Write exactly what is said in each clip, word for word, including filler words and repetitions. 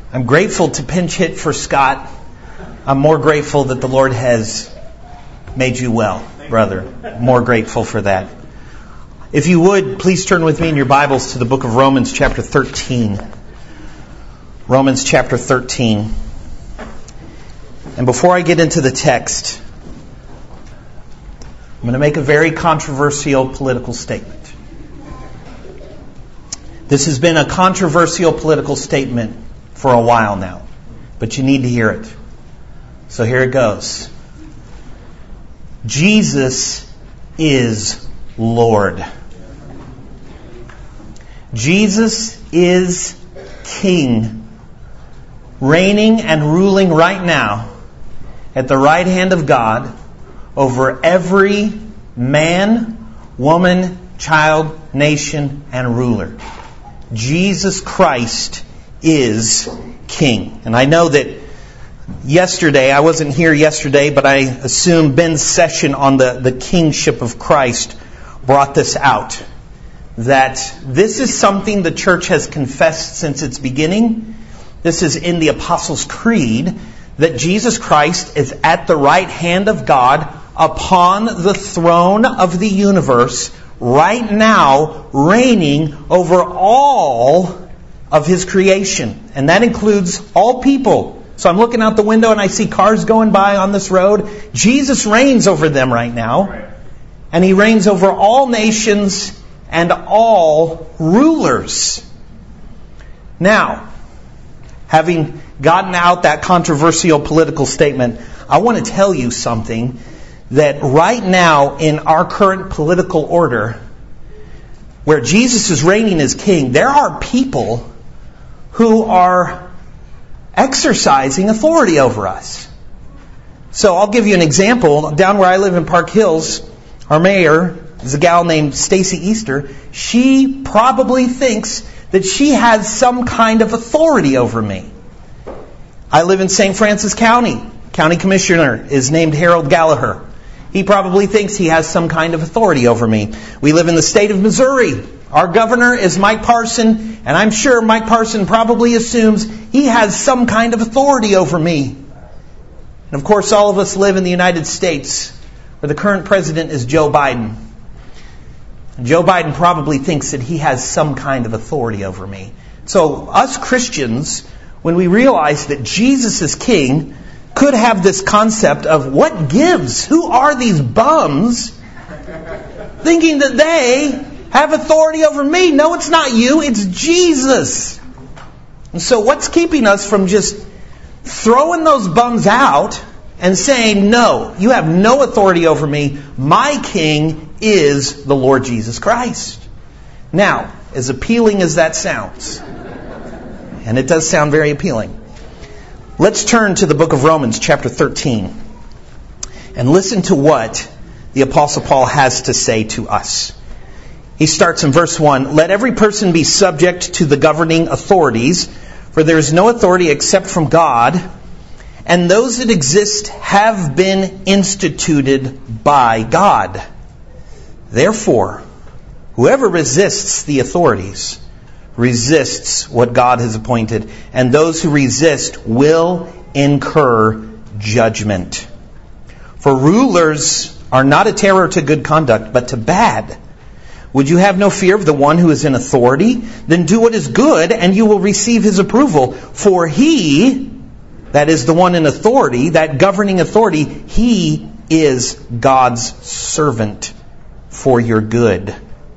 I'm grateful to pinch hit for Scott. I'm more grateful that the Lord has made you well, brother. More grateful for that. If you would, please turn with me in your Bibles to the book of Romans chapter thirteen. Romans chapter thirteen. And before I get into the text, I'm going to make a very controversial political statement. This has been a controversial political statement for a while now, but you need to hear it. So here it goes. Jesus is Lord. Jesus is King, reigning and ruling right now at the right hand of God over every man, woman, child, nation, and ruler. Jesus Christ is King. And I know that yesterday, I wasn't here yesterday, but I assume Ben's session on the, the kingship of Christ brought this out. That this is something the church has confessed since its beginning. This is in the Apostles' Creed, that Jesus Christ is at the right hand of God upon the throne of the universe right now, reigning over all of His creation. And that includes all people. So I'm looking out the window and I see cars going by on this road. Jesus reigns over them right now. And He reigns over all nations and all rulers. Now, having gotten out that controversial political statement, I want to tell you something that right now in our current political order, where Jesus is reigning as king, there are people who are exercising authority over us. So I'll give you an example. Down where I live in Park Hills, our mayor is a gal named Stacy Easter. She probably thinks that she has some kind of authority over me. I live in Saint Francis County. County Commissioner is named Harold Gallagher. He probably thinks he has some kind of authority over me. We live in the state of Missouri. Our governor is Mike Parson, and I'm sure Mike Parson probably assumes he has some kind of authority over me. And of course, all of us live in the United States, where the current president is Joe Biden. And Joe Biden probably thinks that he has some kind of authority over me. So us Christians, when we realize that Jesus is king, could have this concept of what gives? Who are these bums thinking that they have authority over me? No, it's not you. It's Jesus. And so what's keeping us from just throwing those bums out and saying, no, you have no authority over me. My king is the Lord Jesus Christ. Now, as appealing as that sounds, and it does sound very appealing, let's turn to the book of Romans chapter thirteen and listen to what the Apostle Paul has to say to us. He starts in verse one, "Let every person be subject to the governing authorities, for there is no authority except from God, and those that exist have been instituted by God. Therefore, whoever resists the authorities resists what God has appointed, and those who resist will incur judgment. For rulers are not a terror to good conduct, but to bad. Would you have no fear of the one who is in authority? Then do what is good, and you will receive his approval. For he, that is the one in authority, that governing authority, he is God's servant for your good.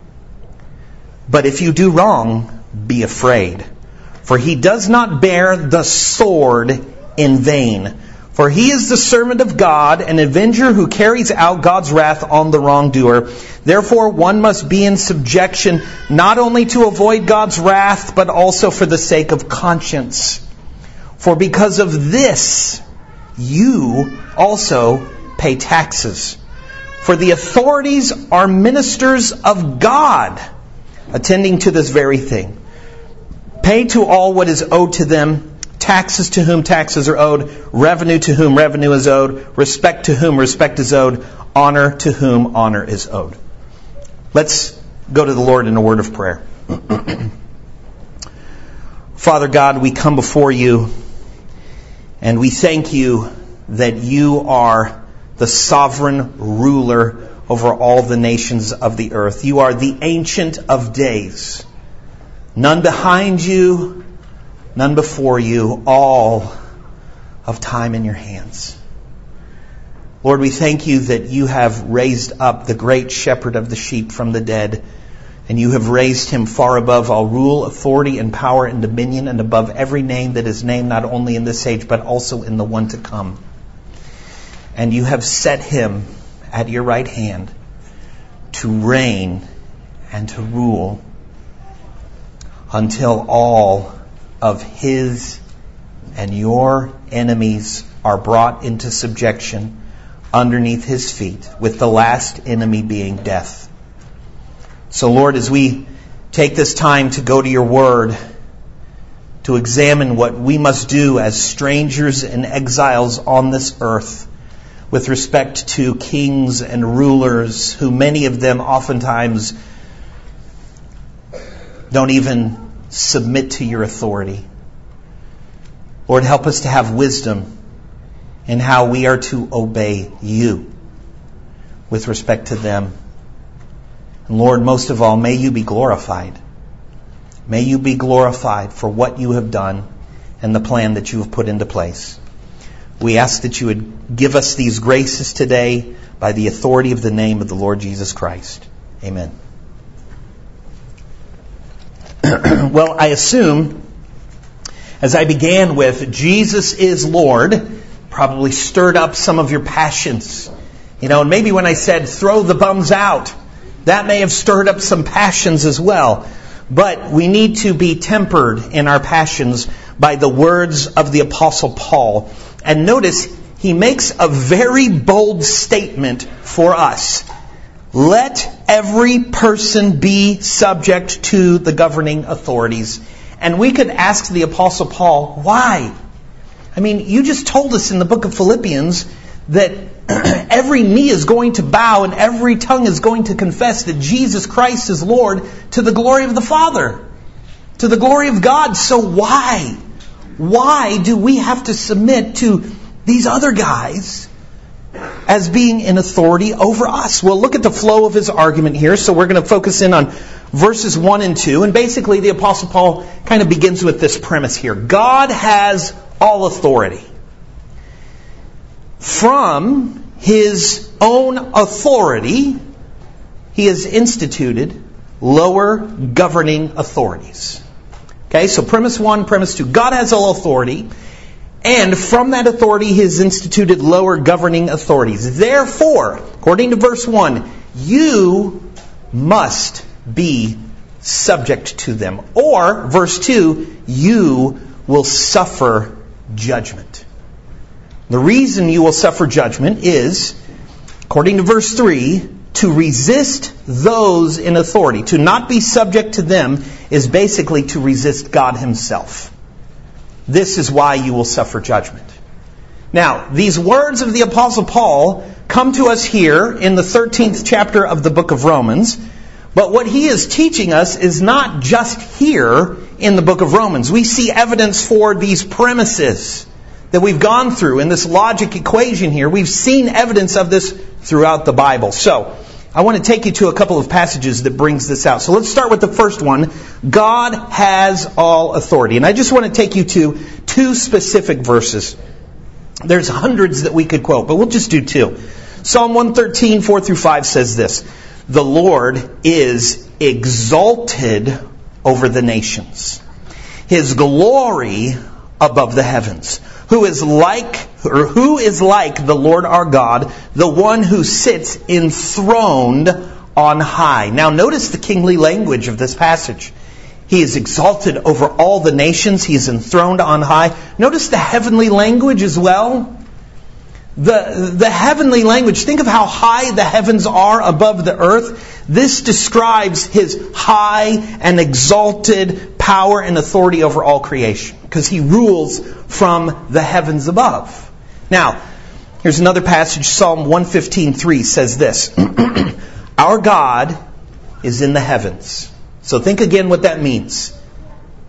But if you do wrong, be afraid, for he does not bear the sword in vain. For he is the servant of God, an avenger who carries out God's wrath on the wrongdoer. Therefore, one must be in subjection, not only to avoid God's wrath, but also for the sake of conscience. For because of this, you also pay taxes. For the authorities are ministers of God, attending to this very thing. Pay to all what is owed to them, taxes to whom taxes are owed, revenue to whom revenue is owed, respect to whom respect is owed, honor to whom honor is owed." Let's go to the Lord in a word of prayer. Father God, we come before you and we thank you that you are the sovereign ruler over all the nations of the earth. You are the Ancient of Days. None behind you, none before you, all of time in your hands. Lord, we thank you that you have raised up the great shepherd of the sheep from the dead, and you have raised him far above all rule, authority, and power and dominion, and above every name that is named not only in this age, but also in the one to come. And you have set him at your right hand to reign and to rule until all of his and your enemies are brought into subjection underneath his feet, with the last enemy being death. So, Lord, as we take this time to go to your word, to examine what we must do as strangers and exiles on this earth with respect to kings and rulers, who many of them oftentimes don't even submit to your authority. Lord, help us to have wisdom in how we are to obey you with respect to them. And Lord, most of all, may you be glorified. May you be glorified for what you have done and the plan that you have put into place. We ask that you would give us these graces today by the authority of the name of the Lord Jesus Christ. Amen. Well, I assume, as I began with, Jesus is Lord, probably stirred up some of your passions. You know, and maybe when I said, throw the bums out, that may have stirred up some passions as well. But we need to be tempered in our passions by the words of the Apostle Paul. And notice, he makes a very bold statement for us. Let every person be subject to the governing authorities. And we could ask the Apostle Paul, why? I mean, you just told us in the book of Philippians that every knee is going to bow and every tongue is going to confess that Jesus Christ is Lord, to the glory of the Father, to the glory of God. So why? Why do we have to submit to these other guys as being in authority over us? Well, look at the flow of his argument here. So we're going to focus in on verses one and two. And basically the Apostle Paul kind of begins with this premise here. God has all authority. From his own authority, he has instituted lower governing authorities. Okay, so premise one, premise two. God has all authority, and from that authority he has instituted lower governing authorities. Therefore, according to verse one, you must be subject to them. Or, verse two, you will suffer judgment. The reason you will suffer judgment is, according to verse three, to resist those in authority. To not be subject to them is basically to resist God himself. This is why you will suffer judgment. Now, these words of the Apostle Paul come to us here in the thirteenth chapter of the book of Romans. But what he is teaching us is not just here in the book of Romans. We see evidence for these premises that we've gone through in this logic equation here. We've seen evidence of this throughout the Bible. So, I want to take you to a couple of passages that brings this out. So let's start with the first one. God has all authority. And I just want to take you to two specific verses. There's hundreds that we could quote, but we'll just do two. Psalm one thirteen, four through five says this. The Lord is exalted over the nations. His glory above the heavens. Who is like, or who is like the Lord our God, the one who sits enthroned on high. Now notice the kingly language of this passage. He is exalted over all the nations. He is enthroned on high. Notice the heavenly language as well. The, the heavenly language, think of how high the heavens are above the earth. This describes his high and exalted power and authority over all creation, because he rules from the heavens above. Now, here's another passage. Psalm one fifteen, three says this. Our God is in the heavens. So think again what that means.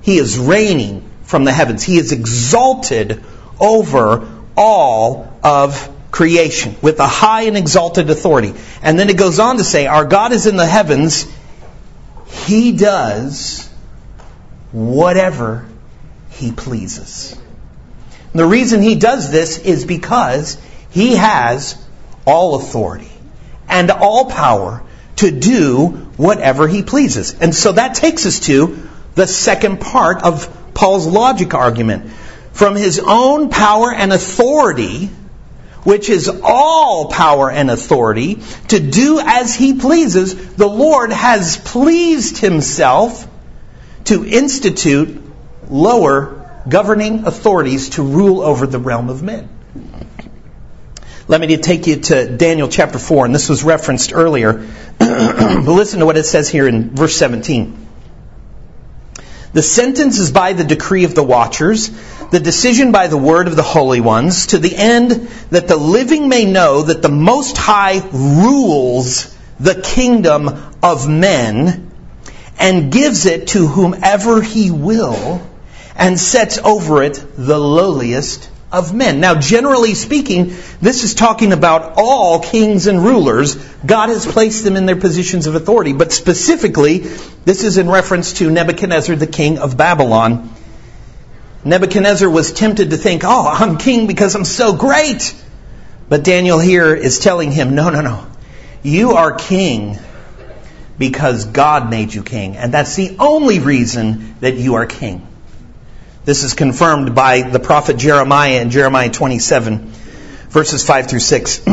He is reigning from the heavens. He is exalted over all of creation with a high and exalted authority. And then it goes on to say, our God is in the heavens. He does whatever He pleases. And the reason He does this is because He has all authority and all power to do whatever He pleases. And so that takes us to the second part of Paul's logic argument. From His own power and authority, which is all power and authority, to do as He pleases, the Lord has pleased Himself to institute lower governing authorities to rule over the realm of men. Let me take you to Daniel chapter four, and this was referenced earlier. But listen to what it says here in verse seventeen. The sentence is by the decree of the watchers, the decision by the word of the holy ones, to the end that the living may know that the Most High rules the kingdom of men and gives it to whomever He will and sets over it the lowliest of men. Now, generally speaking, this is talking about all kings and rulers. God has placed them in their positions of authority. But specifically, this is in reference to Nebuchadnezzar, the king of Babylon. Nebuchadnezzar was tempted to think, oh, I'm king because I'm so great. But Daniel here is telling him, no, no, no. You are king because God made you king. And that's the only reason that you are king. This is confirmed by the prophet Jeremiah in Jeremiah twenty-seven, verses five through six.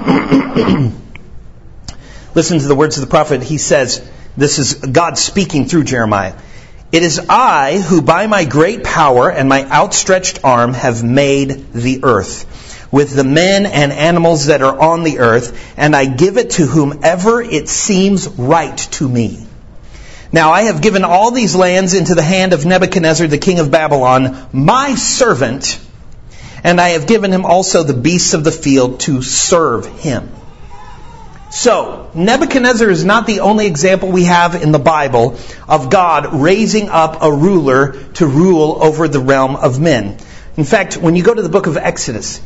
Listen to the words of the prophet. He says, this is God speaking through Jeremiah. It is I who by my great power and my outstretched arm have made the earth, with the men and animals that are on the earth, and I give it to whomever it seems right to me. Now I have given all these lands into the hand of Nebuchadnezzar, the king of Babylon, my servant, and I have given him also the beasts of the field to serve him. So, Nebuchadnezzar is not the only example we have in the Bible of God raising up a ruler to rule over the realm of men. In fact, when you go to the book of Exodus,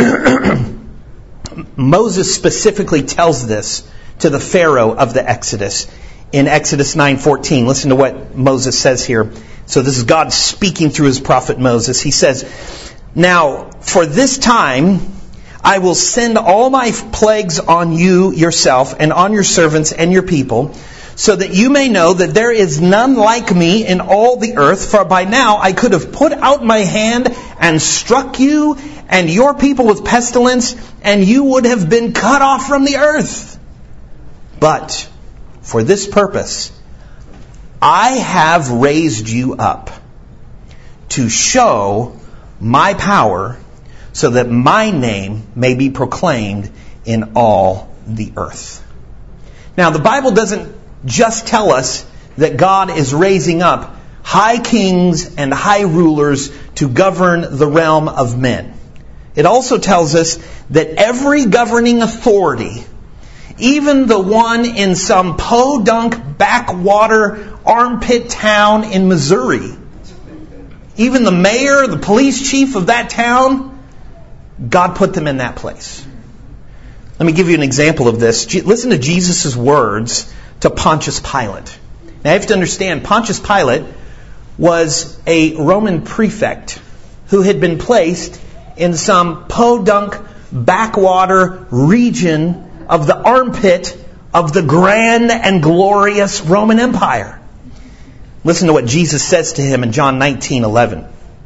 Moses specifically tells this to the Pharaoh of the Exodus. In Exodus nine fourteen, listen to what Moses says here. So this is God speaking through His prophet Moses. He says, now, for this time, I will send all my plagues on you yourself and on your servants and your people, so that you may know that there is none like me in all the earth. For by now I could have put out my hand and struck you and your people with pestilence, and you would have been cut off from the earth. But for this purpose, I have raised you up to show my power, so that my name may be proclaimed in all the earth. Now, the Bible doesn't just tell us that God is raising up high kings and high rulers to govern the realm of men. It also tells us that every governing authority, even the one in some podunk backwater armpit town in Missouri, even the mayor, the police chief of that town, God put them in that place. Let me give you an example of this. Listen to Jesus' words to Pontius Pilate. Now you have to understand, Pontius Pilate was a Roman prefect who had been placed in some podunk backwater region of the armpit of the grand and glorious Roman Empire. Listen to what Jesus says to him in John nineteen eleven.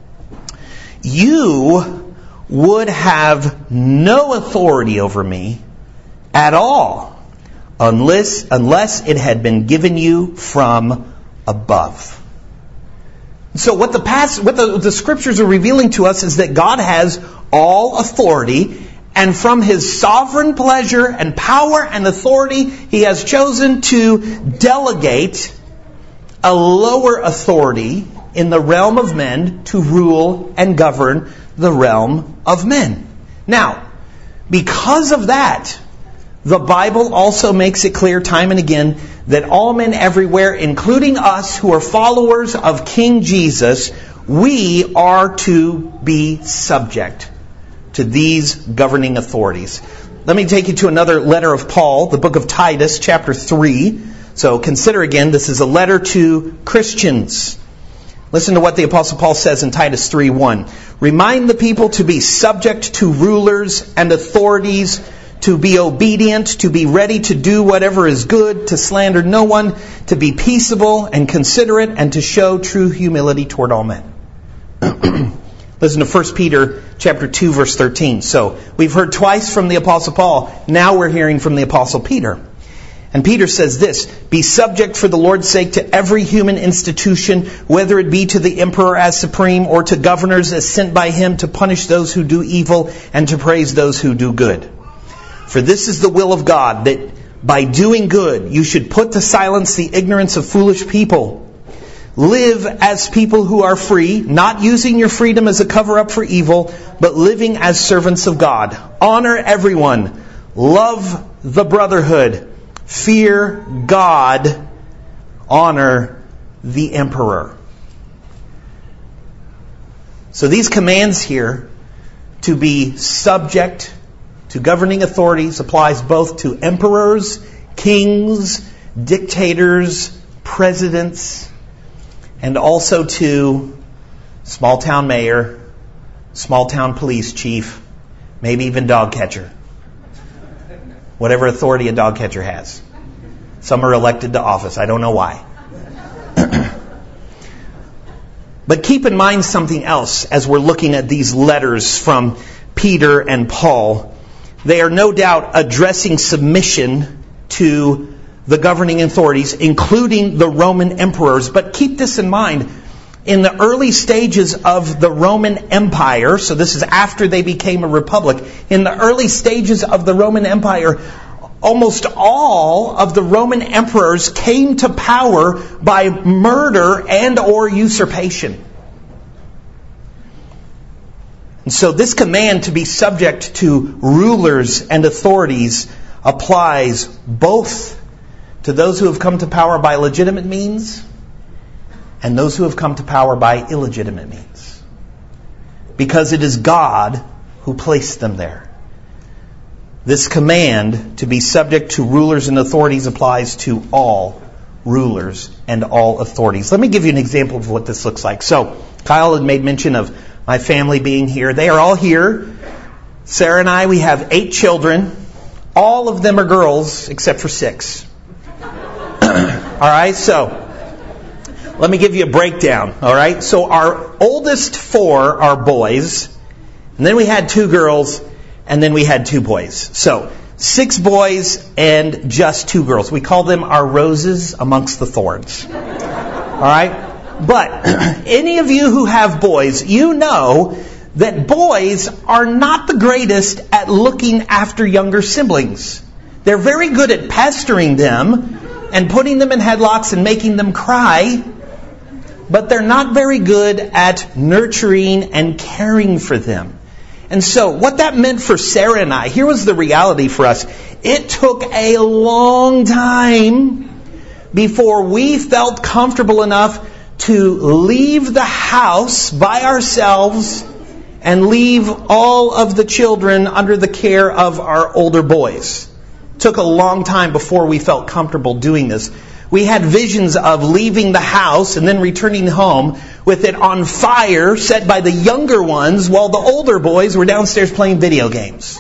You would have no authority over me at all unless, unless it had been given you from above. So what the past, what the, the scriptures are revealing to us is that God has all authority, and from His sovereign pleasure and power and authority, He has chosen to delegate a lower authority in the realm of men to rule and govern the realm of men. Now, because of that, the Bible also makes it clear time and again that all men everywhere, including us who are followers of King Jesus, we are to be subject to these governing authorities. Let me take you to another letter of Paul, the book of Titus, chapter three. So consider again, this is a letter to Christians. Listen to what the Apostle Paul says in Titus three one. Remind the people to be subject to rulers and authorities, to be obedient, to be ready to do whatever is good, to slander no one, to be peaceable and considerate, and to show true humility toward all men. Listen to First Peter chapter two, verse thirteen. So we've heard twice from the Apostle Paul. Now we're hearing from the Apostle Peter. And Peter says this, be subject for the Lord's sake to every human institution, whether it be to the emperor as supreme or to governors as sent by him to punish those who do evil and to praise those who do good. For this is the will of God, that by doing good you should put to silence the ignorance of foolish people. Live as people who are free, not using your freedom as a cover-up for evil, but living as servants of God. Honor everyone. Love the brotherhood. Fear God. Honor the emperor. So these commands here to be subject to governing authorities applies both to emperors, kings, dictators, presidents, and also to small town mayor, small town police chief, maybe even dog catcher. Whatever authority a dog catcher has. Some are elected to office. I don't know why. But keep in mind something else as we're looking at these letters from Peter and Paul. They are no doubt addressing submission to the governing authorities, including the Roman emperors. But keep this in mind. In the early stages of the Roman Empire, so this is after they became a republic, in the early stages of the Roman Empire, almost all of the Roman emperors came to power by murder and or usurpation. And so this command to be subject to rulers and authorities applies both to those who have come to power by legitimate means and those who have come to power by illegitimate means. Because it is God who placed them there. This command to be subject to rulers and authorities applies to all rulers and all authorities. Let me give you an example of what this looks like. So, Kyle had made mention of my family being here. They are all here. Sarah and I, we have eight children. All of them are girls, except for six. All right, so let me give you a breakdown. All right, so our oldest four are boys, and then we had two girls, and then we had two boys. So six boys and just two girls. We call them our roses amongst the thorns. All right, but any of you who have boys, you know that boys are not the greatest at looking after younger siblings. They're very good at pestering them and putting them in headlocks and making them cry, but they're not very good at nurturing and caring for them. And so what that meant for Sarah and I, here was the reality for us. It took a long time before we felt comfortable enough to leave the house by ourselves and leave all of the children under the care of our older boys. It took a long time before we felt comfortable doing this. We had visions of leaving the house and then returning home with it on fire set by the younger ones while the older boys were downstairs playing video games.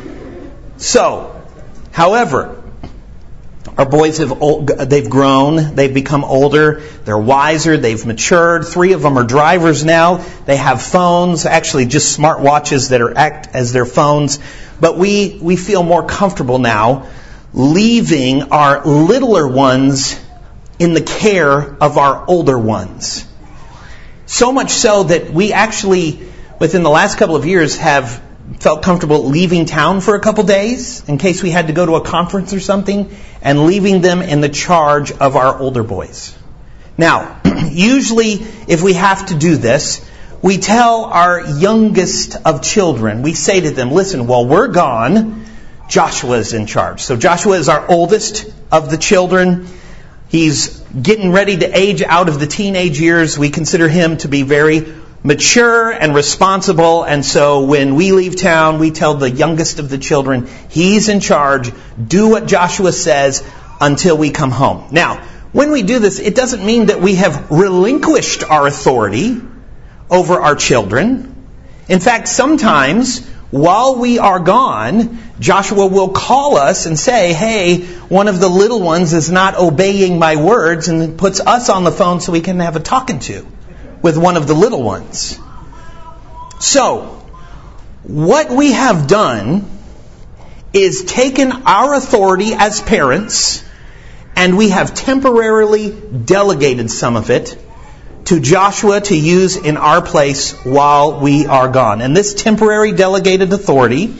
So, however, our boys have they've grown, they've become older, they're wiser, they've matured. Three of them are drivers now. They have phones, actually just smart watches that are act as their phones. But we, we feel more comfortable now leaving our littler ones in the care of our older ones. So much so that we actually, within the last couple of years, have felt comfortable leaving town for a couple days in case we had to go to a conference or something, and leaving them in the charge of our older boys. Now, usually if we have to do this, we tell our youngest of children, we say to them, listen, while we're gone, Joshua is in charge. So Joshua is our oldest of the children. He's getting ready to age out of the teenage years. We consider him to be very mature and responsible. And so when we leave town, we tell the youngest of the children, he's in charge. Do what Joshua says until we come home. Now, when we do this, it doesn't mean that we have relinquished our authority over our children. In fact, sometimes while we are gone, Joshua will call us and say, hey, one of the little ones is not obeying my words, and puts us on the phone so we can have a talking to with one of the little ones. So, what we have done is taken our authority as parents, and we have temporarily delegated some of it to Joshua to use in our place while we are gone. And this temporary delegated authority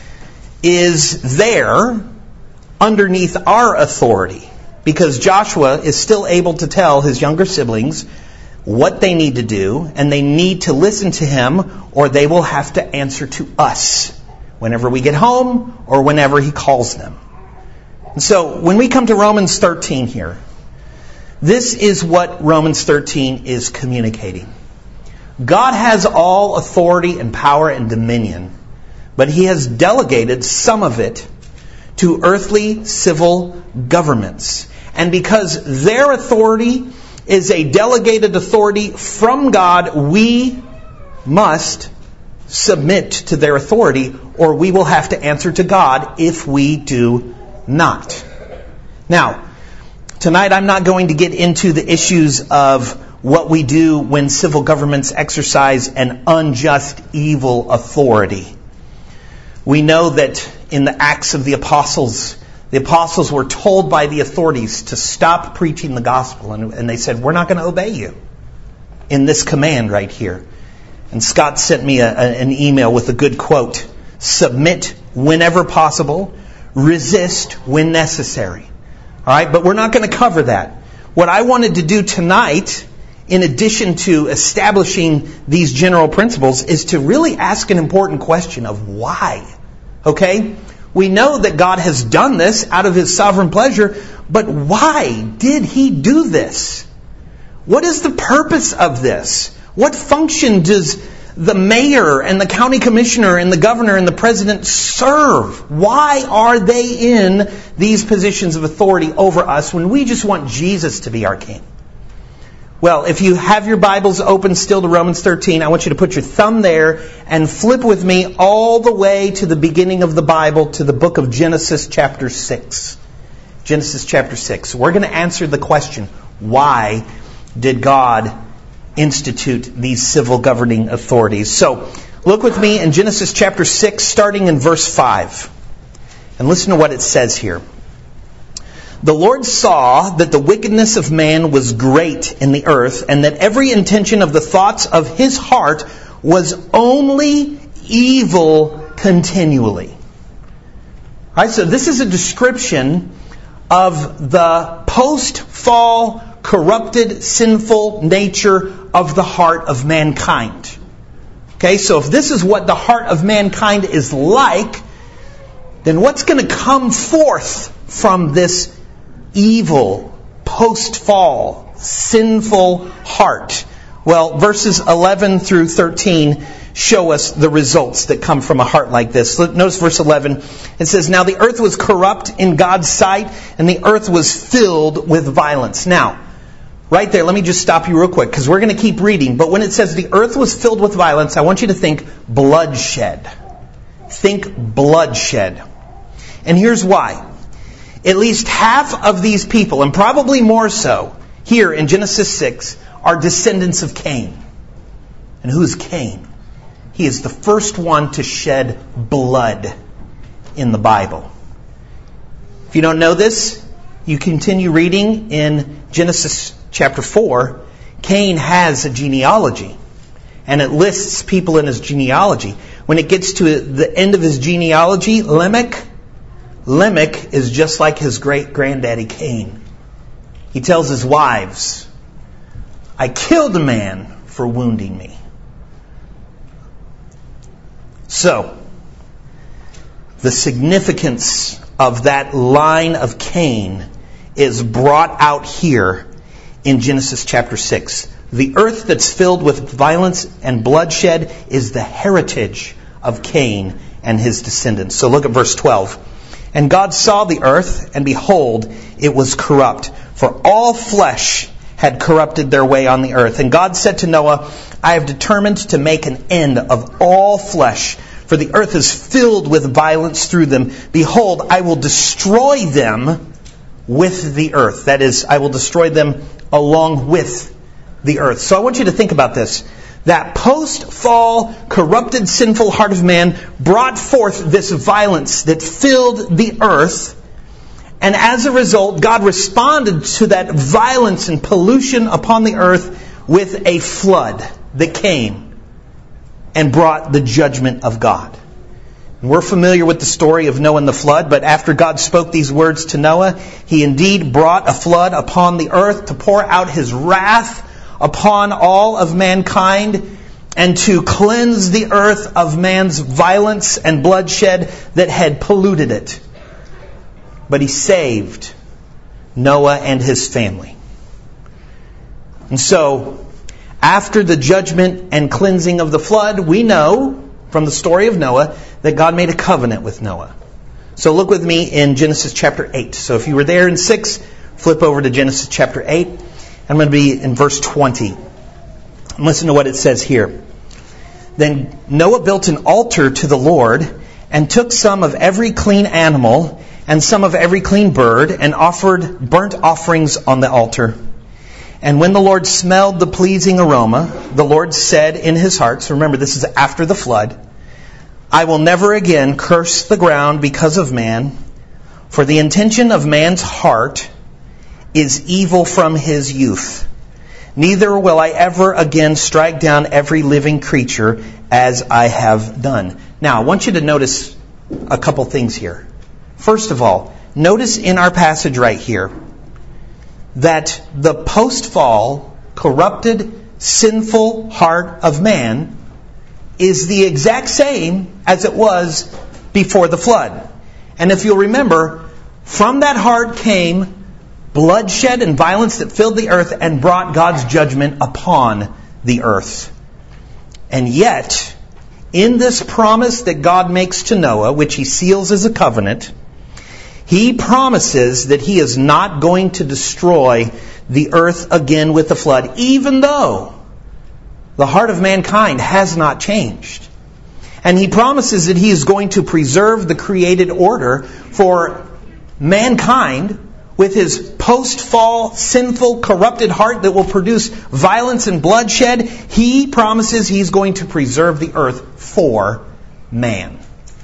is there underneath our authority, because Joshua is still able to tell his younger siblings what they need to do, and they need to listen to him, or they will have to answer to us whenever we get home or whenever he calls them. And so when we come to Romans thirteen here, this is what Romans thirteen is communicating. God has all authority and power and dominion, but he has delegated some of it to earthly civil governments. And because their authority is a delegated authority from God, we must submit to their authority, or we will have to answer to God if we do not. Now, tonight I'm not going to get into the issues of what we do when civil governments exercise an unjust, evil authority. We know that in the Acts of the Apostles, the apostles were told by the authorities to stop preaching the gospel, and, and they said, we're not going to obey you in this command right here. And Scott sent me a, a, an email with a good quote: submit whenever possible, resist when necessary. All right, but we're not going to cover that. What I wanted to do tonight, in addition to establishing these general principles, is to really ask an important question of why. Okay? We know that God has done this out of his sovereign pleasure, but why did he do this? What is the purpose of this? What function does the mayor and the county commissioner and the governor and the president serve? Why are they in these positions of authority over us when we just want Jesus to be our king? Well, if you have your Bibles open still to Romans thirteen, I want you to put your thumb there and flip with me all the way to the beginning of the Bible, to the book of Genesis chapter six. Genesis chapter six. We're going to answer the question, why did God institute these civil governing authorities? So, look with me in Genesis chapter six, starting in verse five. And listen to what it says here. The Lord saw that the wickedness of man was great in the earth, and that every intention of the thoughts of his heart was only evil continually. All right, so this is a description of the post-fall, corrupted, sinful nature of the heart of mankind. Okay, so if this is what the heart of mankind is like, then what's going to come forth from this evil, post-fall, sinful heart? Well, verses eleven through thirteen show us the results that come from a heart like this. Notice verse eleven. It says, now the earth was corrupt in God's sight, and the earth was filled with violence. Now, right there, let me just stop you real quick, because we're going to keep reading. But when it says the earth was filled with violence, I want you to think bloodshed. Think bloodshed. And here's why. At least half of these people, and probably more so, here in Genesis six, are descendants of Cain. And who is Cain? He is the first one to shed blood in the Bible. If you don't know this, you continue reading in Genesis chapter four. Cain has a genealogy, and it lists people in his genealogy. When it gets to the end of his genealogy, Lamech, Lamech is just like his great-granddaddy Cain. He tells his wives, I killed a man for wounding me. So, the significance of that line of Cain is brought out here in Genesis chapter six. The earth that's filled with violence and bloodshed is the heritage of Cain and his descendants. So look at verse twelve. And God saw the earth, and behold, it was corrupt, for all flesh had corrupted their way on the earth. And God said to Noah, I have determined to make an end of all flesh, for the earth is filled with violence through them. Behold, I will destroy them with the earth. That is, I will destroy them along with the earth. So I want you to think about this. That post-fall, corrupted, sinful heart of man brought forth this violence that filled the earth. And as a result, God responded to that violence and pollution upon the earth with a flood that came and brought the judgment of God. And we're familiar with the story of Noah and the flood, but after God spoke these words to Noah, He indeed brought a flood upon the earth to pour out His wrath upon all of mankind and to cleanse the earth of man's violence and bloodshed that had polluted it. But He saved Noah and his family. And so, after the judgment and cleansing of the flood, we know from the story of Noah that God made a covenant with Noah. So look with me in Genesis chapter eight. So if you were there in six, flip over to Genesis chapter eight. I'm going to be in verse twenty. And listen to what it says here. Then Noah built an altar to the Lord and took some of every clean animal and some of every clean bird and offered burnt offerings on the altar. And when the Lord smelled the pleasing aroma, the Lord said in His heart, so remember this is after the flood, I will never again curse the ground because of man, for the intention of man's heart is evil from his youth. Neither will I ever again strike down every living creature as I have done. Now, I want you to notice a couple things here. First of all, notice in our passage right here that the post-fall, corrupted, sinful heart of man is the exact same as it was before the flood. And if you'll remember, from that heart came bloodshed and violence that filled the earth and brought God's judgment upon the earth. And yet, in this promise that God makes to Noah, which He seals as a covenant, He promises that He is not going to destroy the earth again with the flood, even though the heart of mankind has not changed. And He promises that He is going to preserve the created order for mankind with His post-fall, sinful, corrupted heart that will produce violence and bloodshed. He promises He's going to preserve the earth for man.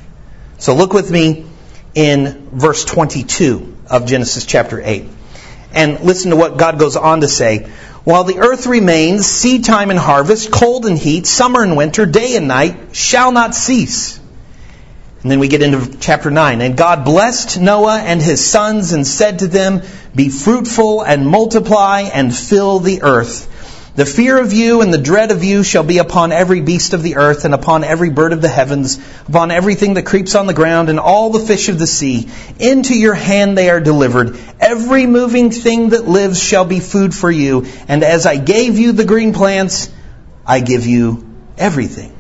So look with me in verse twenty-two of Genesis chapter eight. And listen to what God goes on to say. While the earth remains, seed time and harvest, cold and heat, summer and winter, day and night shall not cease. And then we get into chapter nine. And God blessed Noah and his sons and said to them, be fruitful and multiply and fill the earth. The fear of you and the dread of you shall be upon every beast of the earth and upon every bird of the heavens, upon everything that creeps on the ground and all the fish of the sea. Into your hand they are delivered. Every moving thing that lives shall be food for you. And as I gave you the green plants, I give you everything.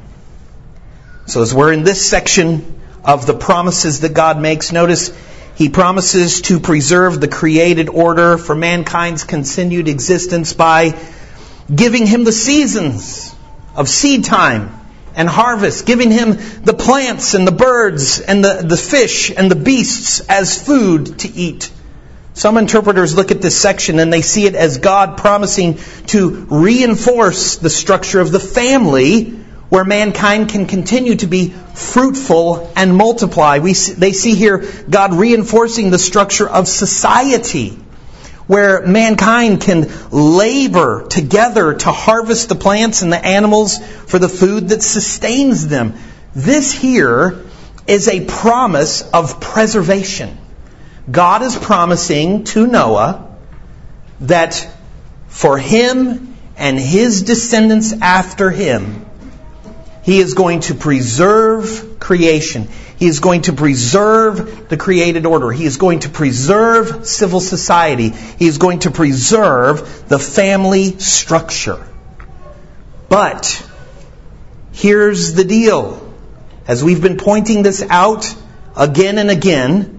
So as we're in this section of the promises that God makes, notice He promises to preserve the created order for mankind's continued existence by giving him the seasons of seed time and harvest, giving him the plants and the birds and the, the fish and the beasts as food to eat. Some interpreters look at this section and they see it as God promising to reinforce the structure of the family where mankind can continue to be fruitful and multiply. We, they see here God reinforcing the structure of society, where mankind can labor together to harvest the plants and the animals for the food that sustains them. This here is a promise of preservation. God is promising to Noah that for him and his descendants after him, He is going to preserve creation. He is going to preserve the created order. He is going to preserve civil society. He is going to preserve the family structure. But here's the deal. As we've been pointing this out again and again,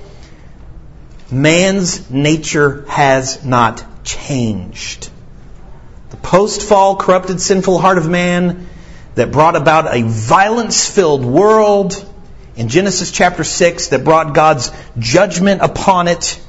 man's nature has not changed. The post-fall, corrupted, sinful heart of man that brought about a violence-filled world in Genesis chapter six that brought God's judgment upon it,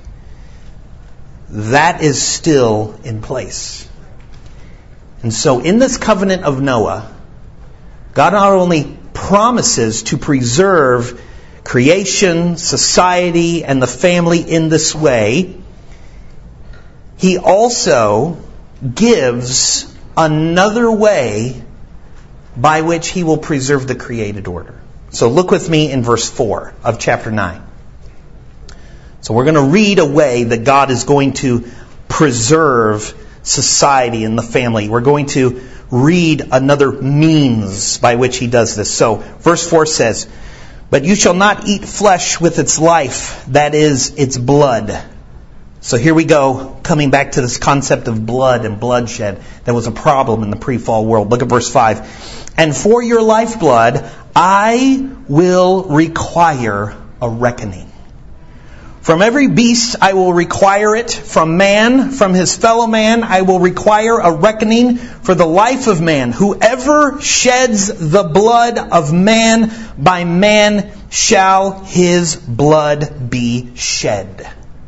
that is still in place. And so in this covenant of Noah, God not only promises to preserve creation, society, and the family in this way, He also gives another way by which He will preserve the created order. So look with me in verse four of chapter nine. So we're going to read a way that God is going to preserve society and the family. We're going to read another means by which He does this. So verse four says, "But you shall not eat flesh with its life, that is, its blood." So here we go, coming back to this concept of blood and bloodshed that was a problem in the pre-fall world. Look at verse five. "And for your lifeblood I will require a reckoning. From every beast I will require it. From man, from his fellow man, I will require a reckoning for the life of man. Whoever sheds the blood of man, by man shall his blood be shed."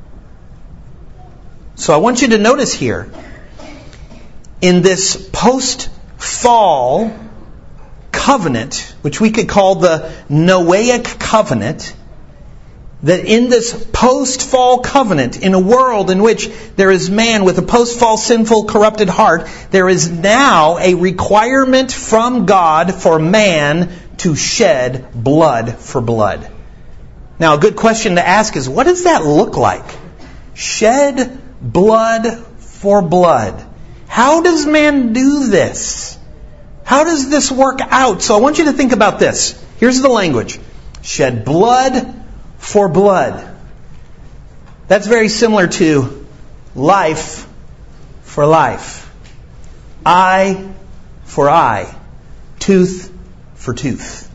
So I want you to notice here, in this post-fall covenant, which we could call the Noahic covenant, that in this post-fall covenant, in a world in which there is man with a post-fall sinful corrupted heart, there is now a requirement from God for man to shed blood for blood. Now a good question to ask is, what does that look like? Shed blood for blood. How does man do this? How does this work out? So I want you to think about this. Here's the language. Shed blood for blood. That's very similar to life for life. Eye for eye. Tooth for tooth.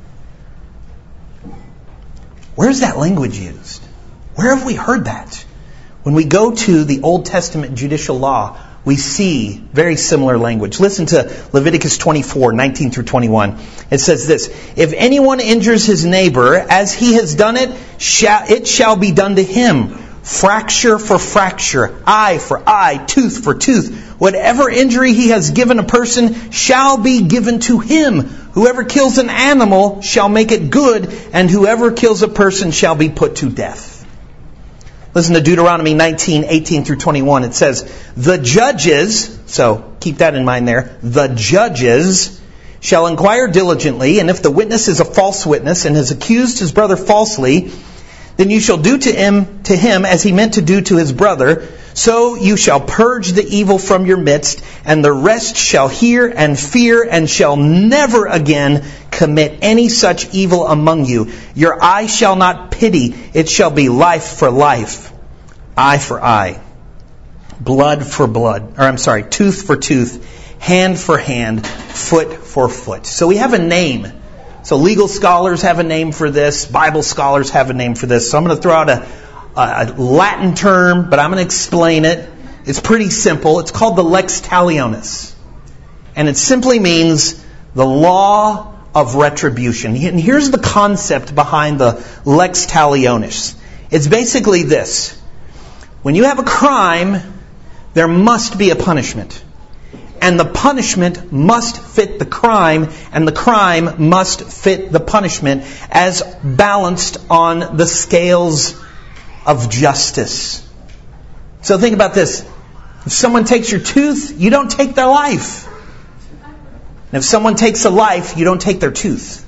Where's that language used? Where have we heard that? When we go to the Old Testament judicial law, we see very similar language. Listen to Leviticus twenty-four, nineteen through twenty-one. It says this: "If anyone injures his neighbor, as he has done it, it shall be done to him. Fracture for fracture, eye for eye, tooth for tooth. Whatever injury he has given a person shall be given to him. Whoever kills an animal shall make it good, and whoever kills a person shall be put to death." Listen to Deuteronomy nineteen, eighteen through twenty-one. It says, "The judges," so keep that in mind there, "the judges shall inquire diligently, and if the witness is a false witness and has accused his brother falsely, then you shall do to him, to him as he meant to do to his brother. So you shall purge the evil from your midst, and the rest shall hear and fear and shall never again commit any such evil among you. Your eye shall not pity, it shall be life for life, eye for eye, blood for blood, or I'm sorry, tooth for tooth, hand for hand, foot for foot." So we have a name. So legal scholars have a name for this. Bible scholars have a name for this. So I'm going to throw out a, a Latin term, but I'm going to explain it. It's pretty simple. It's called the lex talionis. And it simply means the law of retribution. And here's the concept behind the lex talionis. It's basically this. When you have a crime, there must be a punishment. And the punishment must fit the crime, and the crime must fit the punishment as balanced on the scales of justice. So think about this. If someone takes your tooth, you don't take their life. And if someone takes a life, you don't take their tooth.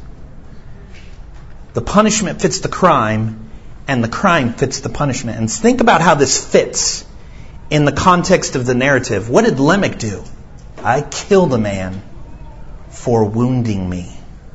The punishment fits the crime, and the crime fits the punishment. And think about how this fits in the context of the narrative. What did Lamech do? I killed a man for wounding me.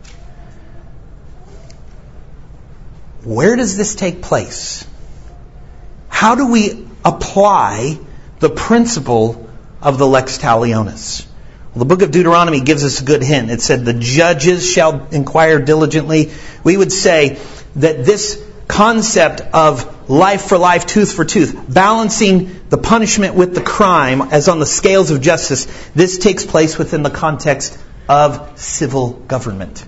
Where does this take place? How do we apply the principle of the lex talionis? Well, the book of Deuteronomy gives us a good hint. It said, the judges shall inquire diligently. We would say that this concept of life for life, tooth for tooth, balancing the punishment with the crime as on the scales of justice, this takes place within the context of civil government.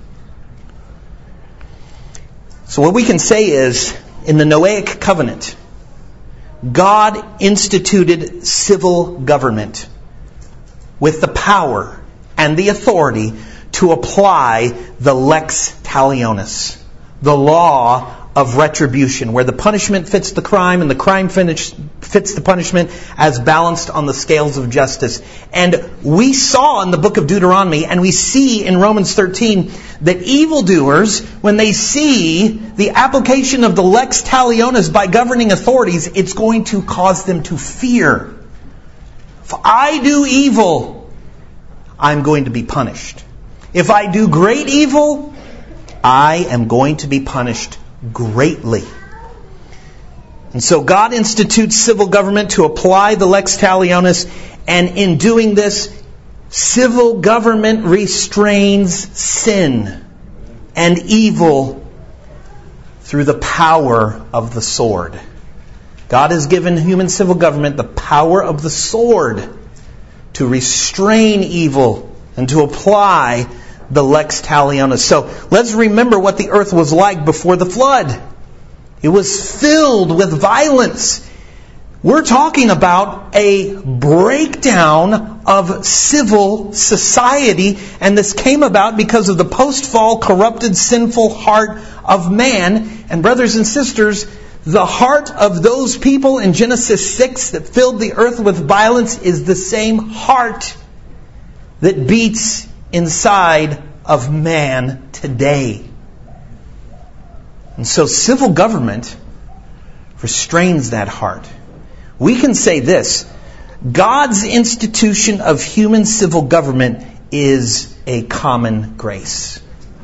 So what we can say is, in the Noahic covenant, God instituted civil government with the power and the authority to apply the lex talionis, the law of retribution, where the punishment fits the crime and the crime finish, fits the punishment as balanced on the scales of justice. And we saw in the book of Deuteronomy, and we see in Romans thirteen, that evildoers, when they see the application of the lex talionis by governing authorities, it's going to cause them to fear. If I do evil, I'm going to be punished. If I do great evil, I am going to be punished greatly. And so God institutes civil government to apply the lex talionis, and in doing this, civil government restrains sin and evil through the power of the sword. God has given human civil government the power of the sword to restrain evil and to apply the lex talionis. So let's remember what the earth was like before the flood. It was filled with violence. We're talking about a breakdown of civil society, and this came about because of the post-fall, corrupted, sinful heart of man. And brothers and sisters, the heart of those people in Genesis six that filled the earth with violence is the same heart that beats inside of man today. And so civil government restrains that heart. We can say this: God's institution of human civil government is a common grace.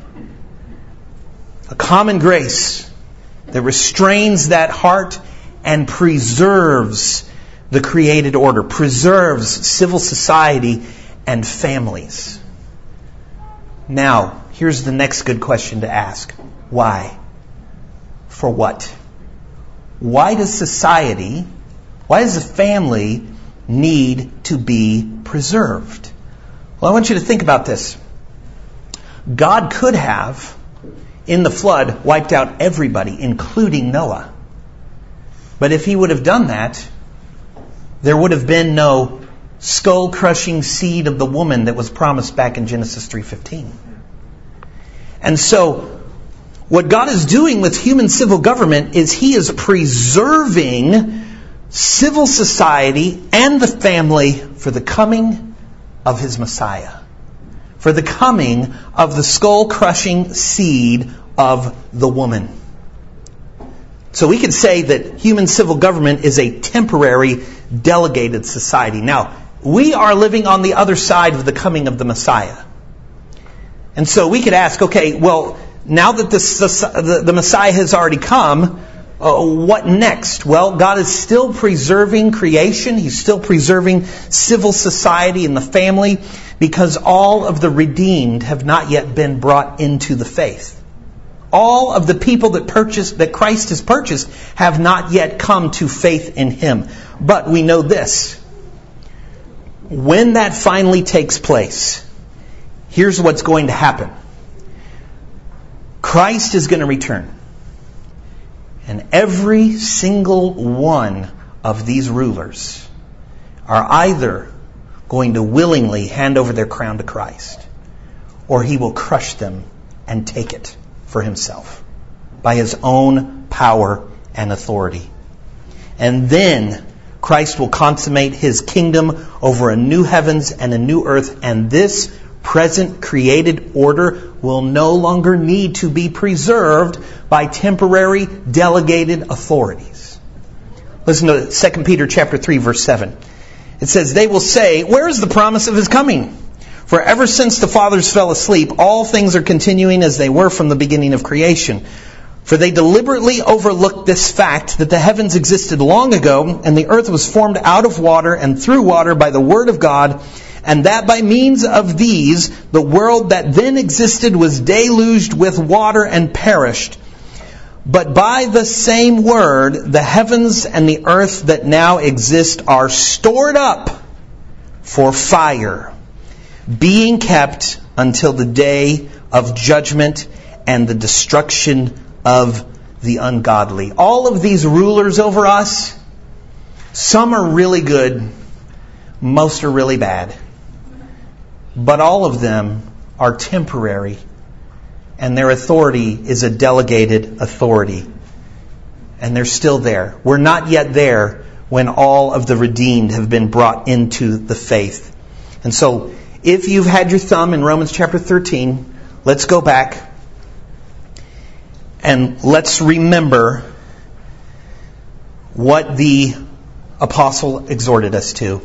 A common grace that restrains that heart and preserves the created order, preserves civil society and families. Now, here's the next good question to ask. Why? For what? Why does society, why does a family need to be preserved? Well, I want you to think about this. God could have, in the flood, wiped out everybody, including Noah. But if He would have done that, there would have been no skull-crushing seed of the woman that was promised back in Genesis three fifteen. And so, what God is doing with human civil government is He is preserving civil society and the family for the coming of His Messiah, for the coming of the skull-crushing seed of the woman. So we could say that human civil government is a temporary, delegated society. Now, we are living on the other side of the coming of the Messiah. And so we could ask, okay, well, now that the, the, the Messiah has already come, uh, what next? Well, God is still preserving creation. He's still preserving civil society and the family, because all of the redeemed have not yet been brought into the faith. All of the people that purchased, that Christ has purchased, have not yet come to faith in Him. But we know this: when that finally takes place, here's what's going to happen. Christ is going to return. And every single one of these rulers are either going to willingly hand over their crown to Christ, or He will crush them and take it for Himself by His own power and authority. And then Christ will consummate His kingdom over a new heavens and a new earth, and this present created order will no longer need to be preserved by temporary delegated authorities. Listen to Second Peter chapter three, verse seven. It says, "They will say, 'Where is the promise of His coming? For ever since the fathers fell asleep, all things are continuing as they were from the beginning of creation. For they deliberately overlooked this fact that the heavens existed long ago, and the earth was formed out of water and through water by the word of God, and that by means of these, the world that then existed was deluged with water and perished. But by the same word, the heavens and the earth that now exist are stored up for fire, being kept until the day of judgment and the destruction of the ungodly. All of these rulers over us, some are really good, most are really bad. But all of them are temporary, and their authority is a delegated authority. And they're still there. We're not yet there when all of the redeemed have been brought into the faith. And so, if you've had your thumb in Romans chapter thirteen, let's go back and let's remember what the apostle exhorted us to.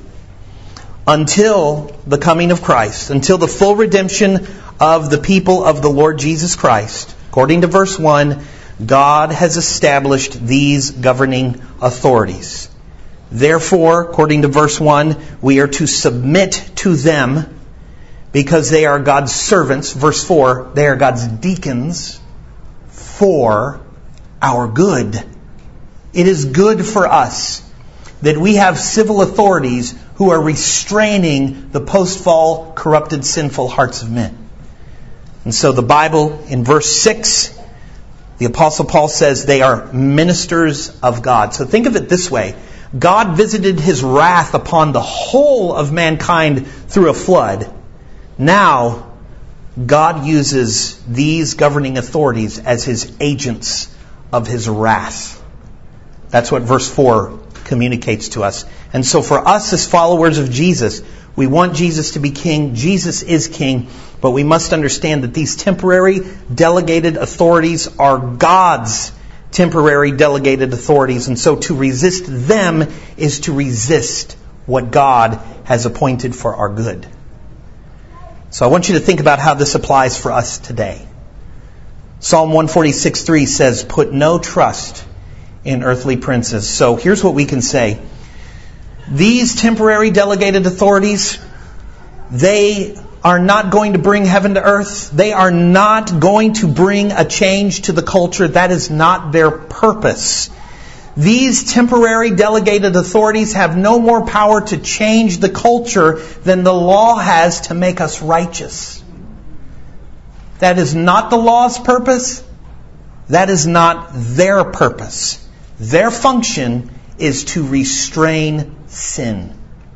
Until the coming of Christ, until the full redemption of the people of the Lord Jesus Christ, according to verse one, God has established these governing authorities. Therefore, according to verse one, we are to submit to them because they are God's servants. Verse four, they are God's deacons for our good. It is good for us that we have civil authorities who are restraining the post-fall, corrupted, sinful hearts of men. And so the Bible, in verse six, the Apostle Paul says they are ministers of God. So think of it this way. God visited His wrath upon the whole of mankind through a flood. Now, God uses these governing authorities as His agents of His wrath. That's what verse four communicates to us. And so for us as followers of Jesus, we want Jesus to be king. Jesus is king. But we must understand that these temporary delegated authorities are God's temporary delegated authorities. And so to resist them is to resist what God has appointed for our good. So I want you to think about how this applies for us today. Psalm one forty-six three says, "Put no trust in earthly princes." So here's what we can say. These temporary delegated authorities, they are not going to bring heaven to earth. They are not going to bring a change to the culture. That is not their purpose. These temporary delegated authorities have no more power to change the culture than the law has to make us righteous. That is not the law's purpose. That is not their purpose. Their function is to restrain sin.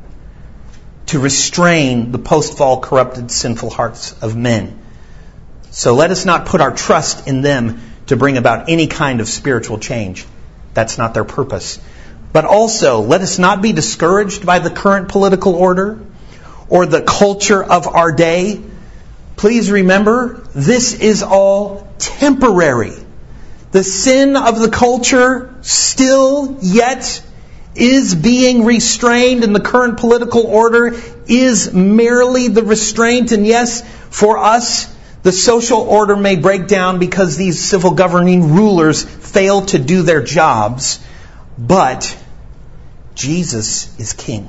To restrain the post-fall corrupted sinful hearts of men. So let us not put our trust in them to bring about any kind of spiritual change. That's not their purpose. But also, let us not be discouraged by the current political order or the culture of our day. Please remember, this is all temporary. The sin of the culture still yet is being restrained, and the current political order is merely the restraint. And yes, for us, the social order may break down because these civil governing rulers fail to do their jobs. But Jesus is king.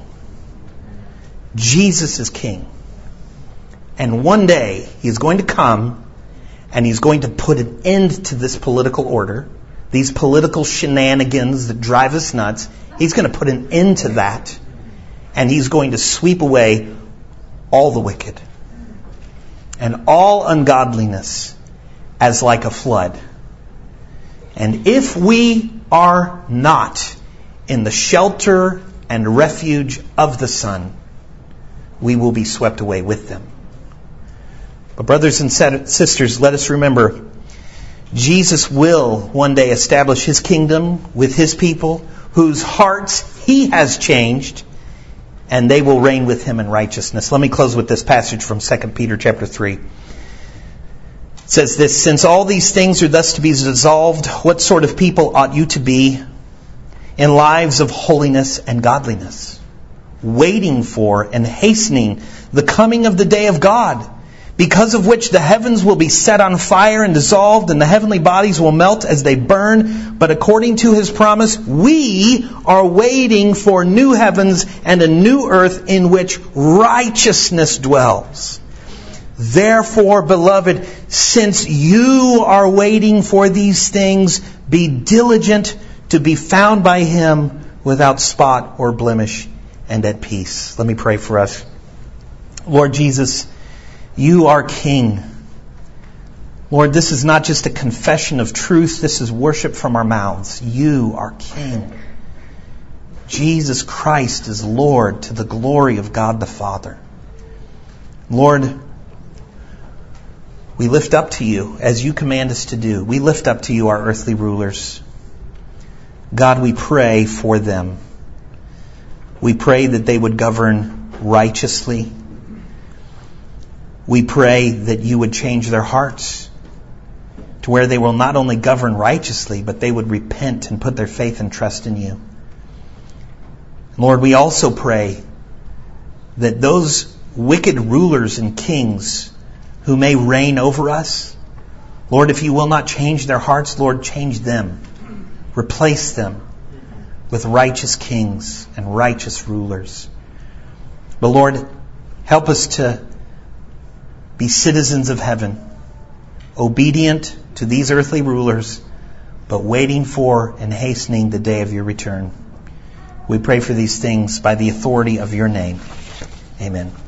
Jesus is king. And one day, He's going to come and He's going to put an end to this political order, these political shenanigans that drive us nuts. He's going to put an end to that, and He's going to sweep away all the wicked and all ungodliness as like a flood. And if we are not in the shelter and refuge of the Son, we will be swept away with them. But brothers and sisters, let us remember, Jesus will one day establish His kingdom with His people, whose hearts He has changed, and they will reign with Him in righteousness. Let me close with this passage from Second Peter chapter three. It says this, "Since all these things are thus to be dissolved, what sort of people ought you to be in lives of holiness and godliness, waiting for and hastening the coming of the day of God, because of which the heavens will be set on fire and dissolved, and the heavenly bodies will melt as they burn. But according to His promise, we are waiting for new heavens and a new earth in which righteousness dwells. Therefore, beloved, since you are waiting for these things, be diligent to be found by Him without spot or blemish and at peace. Let me pray for us. Lord Jesus, You are King. Lord, this is not just a confession of truth. This is worship from our mouths. You are King. Jesus Christ is Lord, to the glory of God the Father. Lord, we lift up to You as You command us to do. We lift up to You our earthly rulers. God, we pray for them. We pray that they would govern righteously. We pray that You would change their hearts to where they will not only govern righteously, but they would repent and put their faith and trust in You. Lord, we also pray that those wicked rulers and kings who may reign over us, Lord, if You will not change their hearts, Lord, change them. Replace them with righteous kings and righteous rulers. But Lord, help us to be citizens of heaven, obedient to these earthly rulers, but waiting for and hastening the day of Your return. We pray for these things by the authority of Your name. Amen.